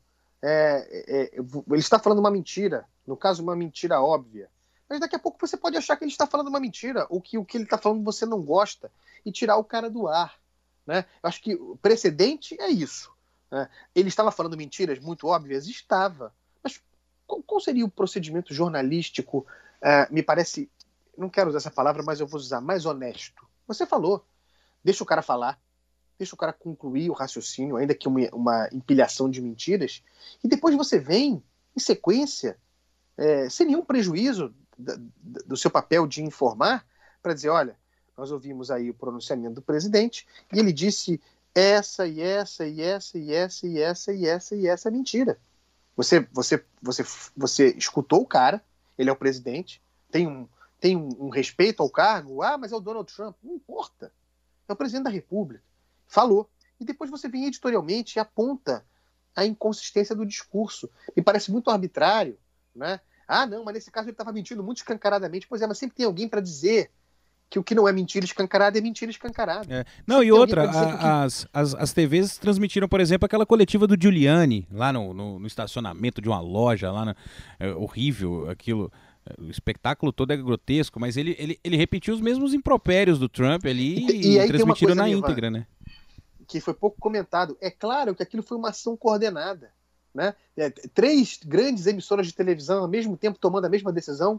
é, é, ele está falando uma mentira, no caso uma mentira óbvia. Mas daqui a pouco você pode achar que ele está falando uma mentira, ou que o que ele está falando você não gosta e tirar o cara do ar, né? Eu acho que o precedente é isso. Né? Ele estava falando mentiras muito óbvias, estava. Mas qual, qual seria o procedimento jornalístico? Uh, me parece, não quero usar essa palavra, mas eu vou usar, mais honesto. Você falou, deixa o cara falar, deixa o cara concluir o raciocínio, ainda que uma, uma empilhação de mentiras, e depois você vem, em sequência, é, sem nenhum prejuízo da, da, do seu papel de informar, para dizer, olha, nós ouvimos aí o pronunciamento do presidente, e ele disse essa, e essa, e essa, e essa, e essa, e essa, e essa mentira. Você, você, você, você escutou o cara, ele é o presidente, tem, um, tem um, um respeito ao cargo, ah, mas é o Donald Trump, não importa, é o presidente da República, falou, e depois você vem editorialmente e aponta a inconsistência do discurso, me parece muito arbitrário, né? Ah, não, mas nesse caso ele estava mentindo muito escancaradamente, pois é, mas sempre tem alguém para dizer que o que não é mentira escancarada é mentira escancarada. É. Não, e outra, a, que... as, as, as T Vs transmitiram, por exemplo, aquela coletiva do Giuliani, lá no, no, no estacionamento de uma loja, lá no, é horrível aquilo, o espetáculo todo é grotesco, mas ele, ele, ele repetiu os mesmos impropérios do Trump ali e, e, e transmitiram na íntegra, né? Que foi pouco comentado. É claro que aquilo foi uma ação coordenada, né? É, três grandes emissoras de televisão ao mesmo tempo tomando a mesma decisão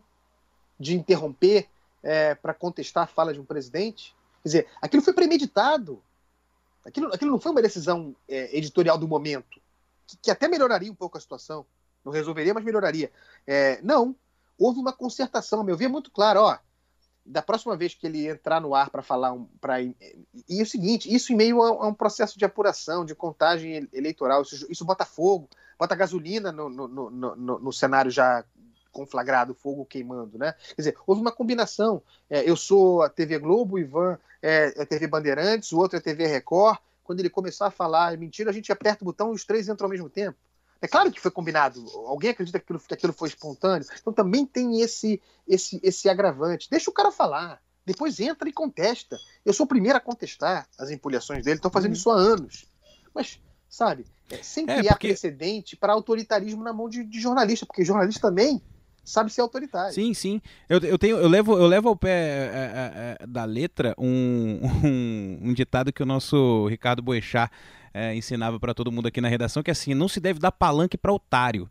de interromper É, para contestar a fala de um presidente. Quer dizer, aquilo foi premeditado. Aquilo, aquilo não foi uma decisão é, editorial do momento, que, que até melhoraria um pouco a situação. Não resolveria, mas melhoraria. É, não. Houve uma concertação, a meu ver, muito claro. Ó, da próxima vez que ele entrar no ar para falar... Um, pra, e, e é o seguinte, isso em meio a, a um processo de apuração, de contagem eleitoral. Isso, isso bota fogo, bota gasolina no, no, no, no, no cenário já conflagrado, fogo queimando, né? Quer dizer, houve uma combinação. É, eu sou a T V Globo, o Ivan é a T V Bandeirantes, o outro é a T V Record. Quando ele começar a falar é mentira, a gente aperta o botão e os três entram ao mesmo tempo. É claro que foi combinado. Alguém acredita que aquilo, que aquilo foi espontâneo? Então também tem esse, esse, esse agravante. Deixa o cara falar. Depois entra e contesta. Eu sou o primeiro a contestar as empulhações dele. Estou fazendo isso há anos. Mas, sabe, é, sem criar é porque... precedente para autoritarismo na mão de, de jornalista, porque jornalista também sabe ser autoritário. Sim, sim. Eu, eu, tenho, eu, levo, eu levo ao pé é, é, da letra um, um, um ditado que o nosso Ricardo Boechat É, ensinava para todo mundo aqui na redação, que assim, não se deve dar palanque para otário.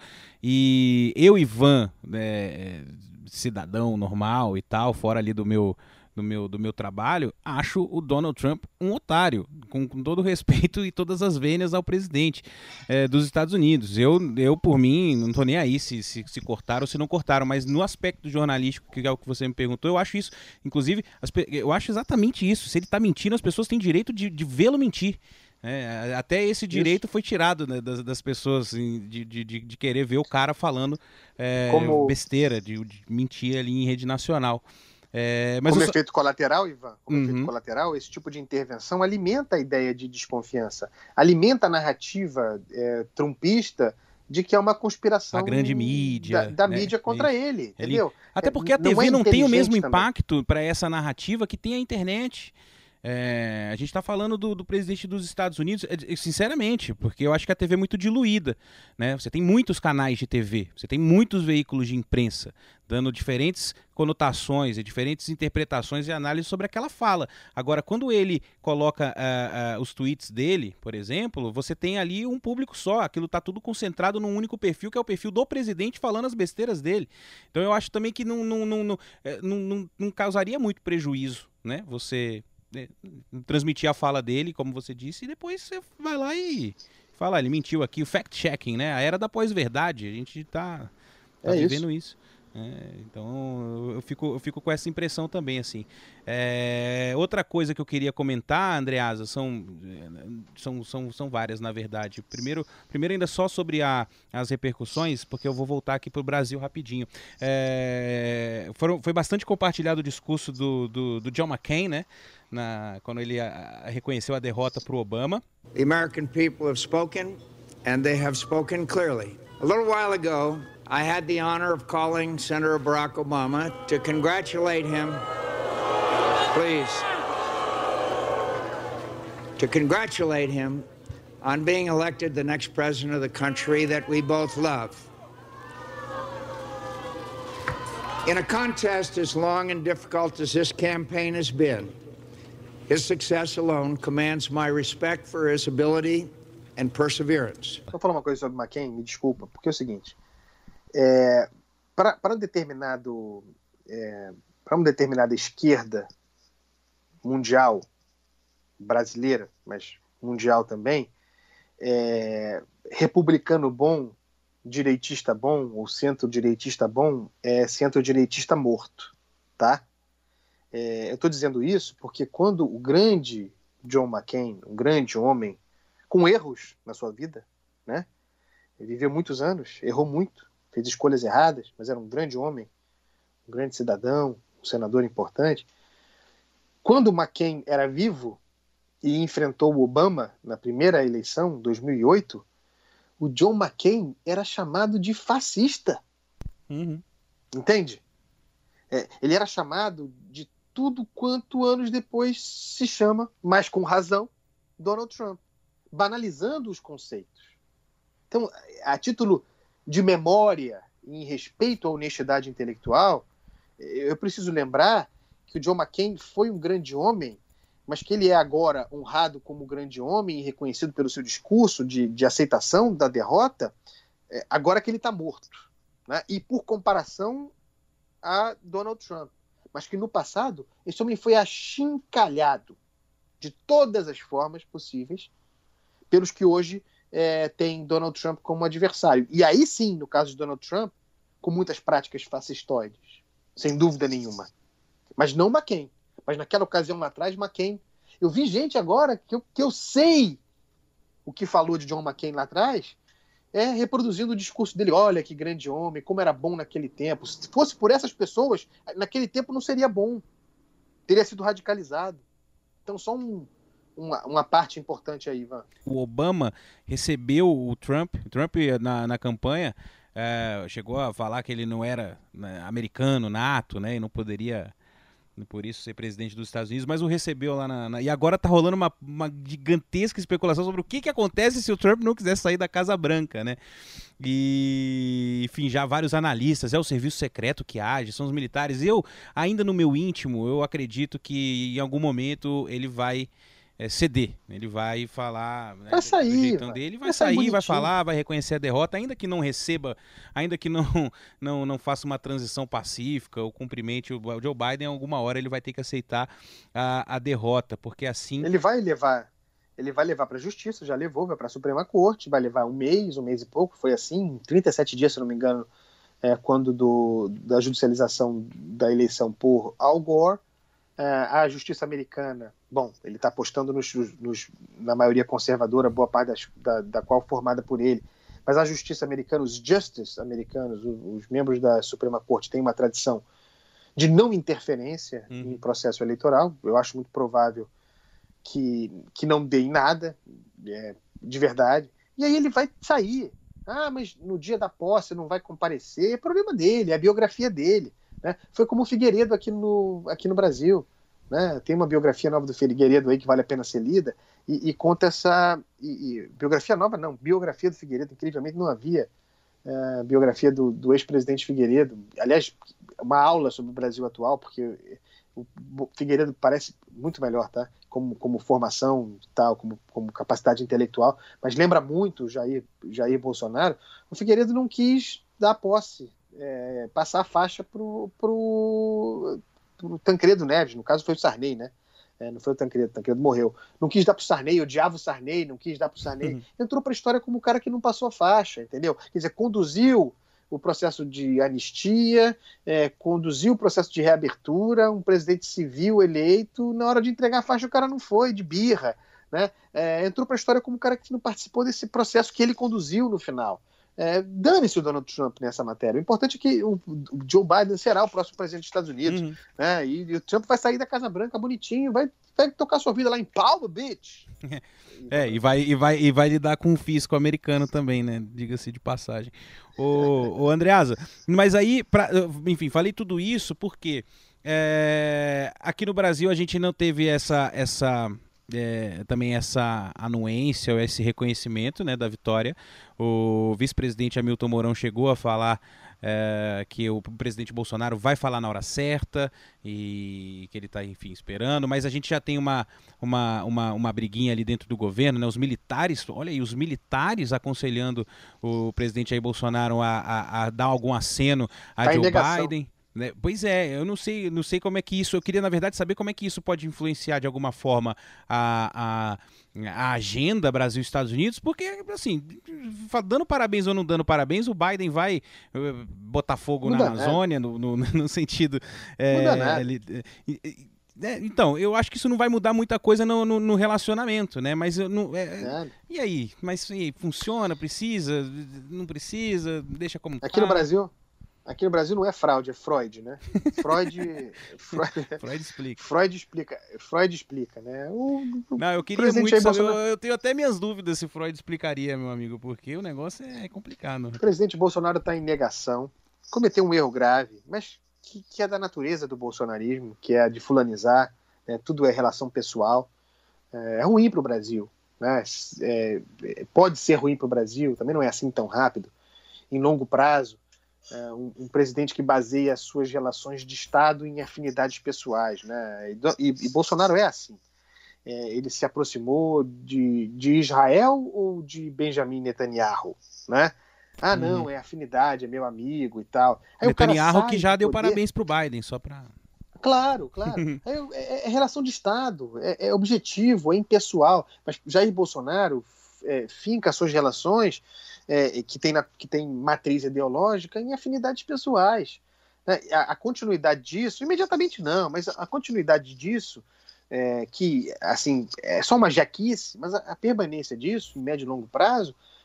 E eu, Ivan, é, cidadão normal e tal, fora ali do meu, do meu, do meu trabalho, acho o Donald Trump um otário, com, com todo o respeito e todas as vênias ao presidente é, dos Estados Unidos. Eu, eu, por mim, não tô nem aí se, se, se cortaram ou se não cortaram, mas no aspecto jornalístico, que é o que você me perguntou, eu acho isso, inclusive, as, eu acho exatamente isso. Se ele tá mentindo, as pessoas têm direito de, de vê-lo mentir. É, até esse direito Isso. foi tirado, né, das, das pessoas assim, de, de, de querer ver o cara falando é, Como... besteira, de, de mentir ali em rede nacional. É, mas Como eu... efeito colateral, Ivan, como uhum. efeito colateral, esse tipo de intervenção alimenta a ideia de desconfiança, alimenta a narrativa é, trumpista de que é uma conspiração a grande mídia, da, da né? mídia contra ele, ele, entendeu? Até porque a T V não, é não tem o mesmo também. impacto para essa narrativa que tem a internet. É, a gente está falando do, do presidente dos Estados Unidos, é, sinceramente, porque eu acho que a T V é muito diluída, né? Você tem muitos canais de T V, você tem muitos veículos de imprensa, dando diferentes conotações e diferentes interpretações e análises sobre aquela fala. Agora, quando ele coloca uh, uh, os tweets dele, por exemplo, você tem ali um público só, aquilo está tudo concentrado num único perfil, que é o perfil do presidente falando as besteiras dele. Então eu acho também que não, não, não, não, não, não, não causaria muito prejuízo, né? Você... transmitir a fala dele, como você disse, e depois você vai lá e fala, ele mentiu aqui, o fact-checking, né? A era da pós-verdade, a gente tá, tá é vivendo isso. isso. É, então eu fico, eu fico com essa impressão também, assim. É, outra coisa que eu queria comentar, Andreasa, são, são, são, são várias, na verdade. Primeiro, primeiro ainda só sobre a, as repercussões, porque eu vou voltar aqui para o Brasil rapidinho. É, foram, foi bastante compartilhado o discurso do, do, do John McCain, né? Na, quando ele a, a reconheceu a derrota para o Obama. The American people have spoken, and they have spoken clearly. A little while ago, I had the honor of calling Senator Barack Obama to congratulate him, please, to congratulate him on being elected the next president of the country that we both love. In a contest as long and difficult as this campaign has been, his success alone commands my respect for his ability and perseverance. Vou falar uma coisa sobre McCain, me desculpa, porque é o seguinte, é, para determinado, é, para uma determinada esquerda mundial, brasileira, mas mundial também, é, republicano bom, direitista bom, ou centro-direitista bom, é centro-direitista morto, tá? É, eu estou dizendo isso porque quando o grande John McCain, um grande homem, com erros na sua vida, né? Ele viveu muitos anos, errou muito, fez escolhas erradas, mas era um grande homem, um grande cidadão, um senador importante. Quando McCain era vivo e enfrentou o Obama na primeira eleição, em dois mil e oito, o John McCain era chamado de fascista. Uhum. Entende? É, ele era chamado de tudo quanto anos depois se chama, mas com razão, Donald Trump, banalizando os conceitos. Então, a título de memória, em respeito à honestidade intelectual, eu preciso lembrar que o John McCain foi um grande homem, mas que ele é agora honrado como grande homem e reconhecido pelo seu discurso de, de aceitação da derrota, é, agora que ele está morto, né? E por comparação a Donald Trump. Mas que no passado, esse homem foi achincalhado de todas as formas possíveis pelos que hoje é, têm Donald Trump como adversário. E aí sim, no caso de Donald Trump, com muitas práticas fascistoides, sem dúvida nenhuma. Mas não McCain. Mas naquela ocasião lá atrás, McCain... Eu vi gente agora que eu, que eu sei o que falou de John McCain lá atrás, é, reproduzindo o discurso dele. Olha que grande homem, como era bom naquele tempo. Se fosse por essas pessoas, naquele tempo não seria bom. Teria sido radicalizado. Então, só um, uma, uma parte importante aí, Ivan. O Obama recebeu o Trump, o Trump na, na campanha, é, chegou a falar que ele não era, né, americano, nato, né, e não poderia, por isso, ser presidente dos Estados Unidos, mas o recebeu lá na... na e agora tá rolando uma, uma gigantesca especulação sobre o que, que acontece se o Trump não quiser sair da Casa Branca, né? E, enfim, já vários analistas, é o serviço secreto que age, são os militares. Eu, ainda no meu íntimo, eu acredito que em algum momento ele vai é, ceder, ele vai falar, né, vai sair, do jeitão vai. dele, vai, vai sair, sair vai falar, vai reconhecer a derrota, ainda que não receba, ainda que não, não, não faça uma transição pacífica ou cumprimente o Joe Biden, alguma hora ele vai ter que aceitar a, a derrota, porque assim... Ele vai levar, ele vai levar para a justiça, já levou, vai para a Suprema Corte, vai levar um mês, um mês e pouco, foi assim, trinta e sete dias, se não me engano, é, quando do, da judicialização da eleição por Al Gore. A justiça americana, bom, ele está apostando nos, nos, na maioria conservadora, boa parte das, da, da qual formada por ele, mas a justiça americana, os justices americanos, os, os membros da Suprema Corte têm uma tradição de não interferência hum. em processo eleitoral. Eu acho muito provável que, que não dê em nada, é, de verdade, e aí ele vai sair. Ah, mas no dia da posse não vai comparecer, é problema dele, é a biografia dele. Né? Foi como o Figueiredo aqui no, aqui no Brasil. Né? Tem uma biografia nova do Figueiredo aí que vale a pena ser lida e, e conta essa... E, e, biografia nova não, biografia do Figueiredo. Incrivelmente não havia uh, biografia do, do ex-presidente Figueiredo. Aliás, uma aula sobre o Brasil atual, porque o Figueiredo parece muito melhor, tá? Como, como formação, tal, como, como capacidade intelectual, mas lembra muito Jair, Jair Bolsonaro. O Figueiredo não quis dar posse, É, passar a faixa pro, pro, pro Tancredo Neves, no caso foi o Sarney, né? É, não foi o Tancredo, o Tancredo morreu. Não quis dar pro Sarney, odiava o Sarney, não quis dar pro Sarney. Uhum. Entrou pra história como o cara que não passou a faixa, entendeu? Quer dizer, conduziu o processo de anistia, é, conduziu o processo de reabertura, um presidente civil eleito, na hora de entregar a faixa o cara não foi, de birra, né? É, entrou pra história como o cara que não participou desse processo que ele conduziu no final. É, dane-se o Donald Trump nessa matéria. O importante é que o, o Joe Biden será o próximo presidente dos Estados Unidos. Uhum. Né? E, e o Trump vai sair da Casa Branca bonitinho, vai, vai tocar sua vida lá em Palm Beach. É, e vai, e, vai, e vai lidar com o fisco americano também, né? Diga-se de passagem. Ô, ô Andreasa, mas aí, pra, enfim, falei tudo isso porque é, aqui no Brasil a gente não teve essa... essa É, também essa anuência ou esse reconhecimento, né, da vitória. O vice-presidente Hamilton Mourão chegou a falar é, que o presidente Bolsonaro vai falar na hora certa e que ele está, enfim, esperando, mas a gente já tem uma, uma, uma, uma briguinha ali dentro do governo, né? Os militares, olha aí, os militares aconselhando o presidente Jair Bolsonaro a, a, a dar algum aceno a Joe Biden. Né? Pois é, eu não sei, não sei como é que isso, eu queria na verdade saber como é que isso pode influenciar de alguma forma a, a, a agenda Brasil-Estados Unidos, porque assim, dando parabéns ou não dando parabéns, o Biden vai botar fogo Muda, na Amazônia, é. no, no, no sentido... É, Muda nada. Ele, é, então, eu acho que isso não vai mudar muita coisa no, no, no relacionamento, né? Mas eu não, é, é. E aí? Mas e, funciona? Precisa? Não precisa? Deixa como Aqui tá. no Brasil... Aqui no Brasil não é fraude, é Freud, né? Freud, Freud, Freud explica. Freud explica, Freud explica, né? O, o não, eu queria muito saber, Bolsonaro... eu, eu tenho até minhas dúvidas se Freud explicaria, meu amigo, porque o negócio é complicado. O presidente Bolsonaro está em negação, cometeu um erro grave, mas que, que é da natureza do bolsonarismo, que é a de fulanizar, né? Tudo é relação pessoal, é, é ruim para o Brasil, né? É, pode ser ruim para o Brasil, também não é assim tão rápido, em longo prazo. É, um, um presidente que baseia as suas relações de Estado em afinidades pessoais, né? E, e, e Bolsonaro é assim. É, ele se aproximou de, de Israel ou de Benjamin Netanyahu, né? Ah, não, hum. é afinidade, é meu amigo e tal. Aí Netanyahu que já deu poder... parabéns pro Biden, só para... Claro, claro. é, é, é relação de Estado, é, é objetivo, é impessoal. Mas Jair Bolsonaro é, finca suas relações É, que, tem na, que tem matriz ideológica em afinidades pessoais. Né? A, a continuidade disso, imediatamente não, mas a, a continuidade disso, é, que assim, é só uma jaquice, mas a, a permanência disso, em médio e longo prazo,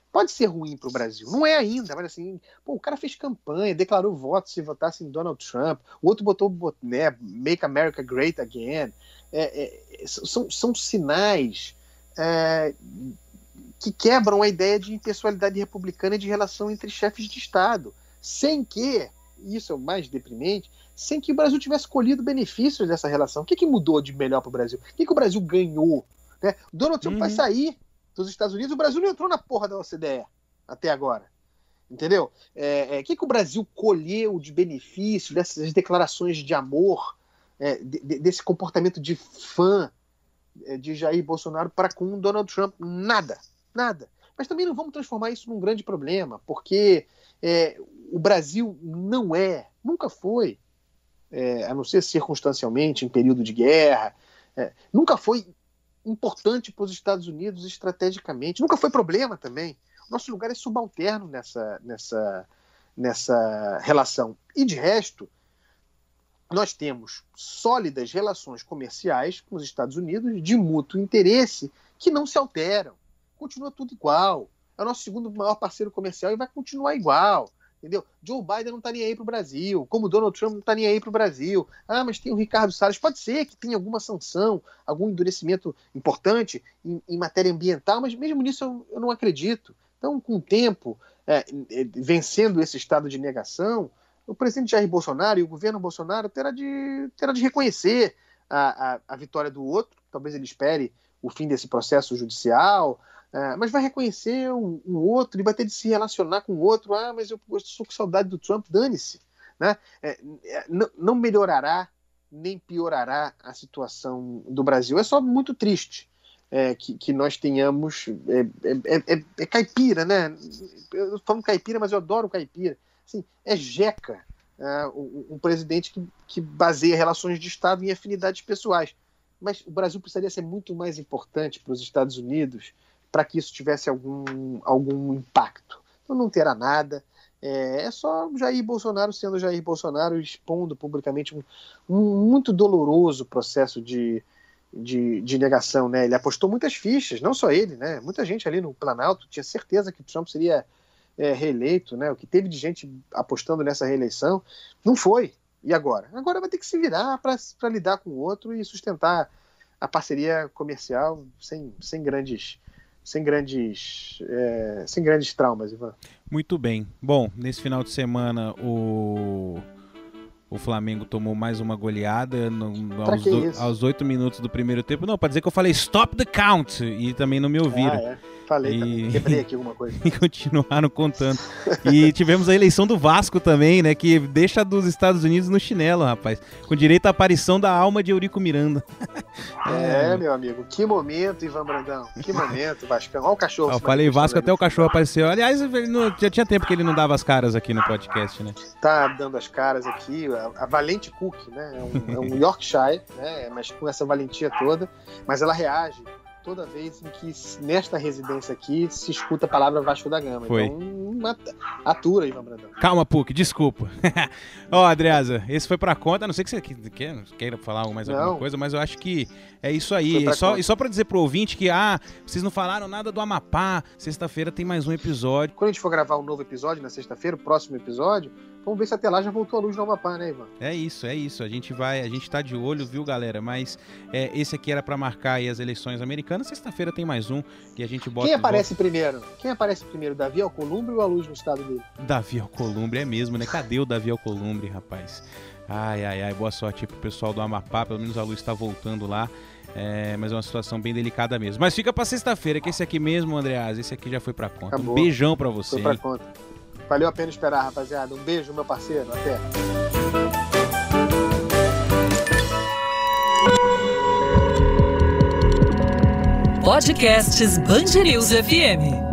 pode ser ruim para o Brasil. Não é ainda, mas assim, pô, o cara fez campanha, declarou voto se votasse em Donald Trump, o outro botou, né, Make America Great Again. É, é, são, são sinais é, que quebram a ideia de impessoalidade republicana e de relação entre chefes de Estado, sem que, isso é o mais deprimente, sem que o Brasil tivesse colhido benefícios dessa relação. O que, que mudou de melhor para o Brasil? O que, que o Brasil ganhou? Né? O Donald Trump uhum. vai sair dos Estados Unidos, o Brasil não entrou na porra da O C D E até agora. Entendeu? O é, é, que, que o Brasil colheu de benefício dessas declarações de amor, é, de, de, desse comportamento de fã é, de Jair Bolsonaro para com Donald Trump? Nada. Nada. Mas também não vamos transformar isso num grande problema, porque é, o Brasil não é, nunca foi, é, a não ser circunstancialmente, em período de guerra, é, nunca foi importante para os Estados Unidos estrategicamente, nunca foi problema também. Nosso lugar é subalterno nessa, nessa, nessa relação. E de resto, nós temos sólidas relações comerciais com os Estados Unidos de mútuo interesse que não se alteram. Continua tudo igual. É o nosso segundo maior parceiro comercial e vai continuar igual. Entendeu? Joe Biden não está nem aí para o Brasil, como Donald Trump não está nem aí para o Brasil. Ah, mas tem o Ricardo Salles. Pode ser que tenha alguma sanção, algum endurecimento importante em, em matéria ambiental, mas mesmo nisso eu, eu não acredito. Então, com o tempo, é, é, vencendo esse estado de negação, o presidente Jair Bolsonaro e o governo Bolsonaro terá de, terá de reconhecer a, a, a vitória do outro. Talvez ele espere o fim desse processo judicial, Uh, mas vai reconhecer um, um outro e vai ter de se relacionar com o outro. Ah, mas eu, eu sou com saudade do Trump, dane-se. Né? É, é, não, não melhorará nem piorará a situação do Brasil. É só muito triste é, que, que nós tenhamos... É, é, é, é caipira, né? Eu falo caipira, mas eu adoro caipira. Assim, é jeca, uh, um, um presidente que, que baseia relações de Estado em afinidades pessoais. Mas o Brasil precisaria ser muito mais importante para os Estados Unidos para que isso tivesse algum, algum impacto. Então não terá nada, é, é só Jair Bolsonaro sendo Jair Bolsonaro, expondo publicamente um, um muito doloroso processo de, de, de negação. Né? Ele apostou muitas fichas, não só ele, né? Muita gente ali no Planalto tinha certeza que Trump seria é, reeleito, né? O que teve de gente apostando nessa reeleição, não foi. E agora? Agora vai ter que se virar para lidar com o outro e sustentar a parceria comercial sem, sem grandes... Sem grandes, é, sem grandes traumas, Ivan. Muito bem. Bom, nesse final de semana o, o Flamengo tomou mais uma goleada no, aos, do, aos oito minutos do primeiro tempo. Não, para dizer que eu falei stop the count e também não me ouviram. Ah, é. Falei e... também, quebrei aqui alguma coisa. E continuaram contando. E tivemos a eleição do Vasco também, né, que deixa dos Estados Unidos no chinelo, rapaz. Com direito à aparição da alma de Eurico Miranda. É, é, meu amigo, que momento, Ivan Brandão, que momento, Vascão. Olha o cachorro. Eu falei Vasco, até o cachorro apareceu. Aliás, ele não, já tinha tempo que ele não dava as caras aqui no podcast, né? Tá dando as caras aqui, a, a Valente Cook, né, é um, é um Yorkshire, né, mas com essa valentia toda, mas ela reage toda vez em que nesta residência aqui se escuta a palavra Vasco da Gama. Foi. Então, atura, Ivan Brandão. Calma, Puc, desculpa. Ó, oh, Andreasa, esse foi pra conta, a não sei que você queira, queira falar mais alguma não. coisa, mas eu acho que é isso aí. E só, e só pra dizer pro ouvinte que, ah, vocês não falaram nada do Amapá, sexta-feira tem mais um episódio. Quando a gente for gravar um novo episódio na sexta-feira, o próximo episódio, vamos ver se até lá já voltou a luz no Amapá, né, Ivan? É isso, é isso. A gente vai, a gente tá de olho, viu, galera? Mas é, esse aqui era pra marcar aí as eleições americanas. Sexta-feira tem mais um que a gente bota... Quem aparece volta... primeiro? Quem aparece primeiro? Davi Alcolumbre ou a luz no estado dele? Davi Alcolumbre, é mesmo, né? Cadê o Davi Alcolumbre, rapaz? Ai, ai, ai. Boa sorte aí pro pessoal do Amapá. Pelo menos a luz tá voltando lá. É, mas é uma situação bem delicada mesmo. Mas fica pra sexta-feira, que esse aqui mesmo, Andreas, esse aqui já foi pra conta. Acabou. Um beijão pra você. Foi pra hein? conta. Valeu a pena esperar, rapaziada. Um beijo, meu parceiro. Até. Podcasts Band News F M.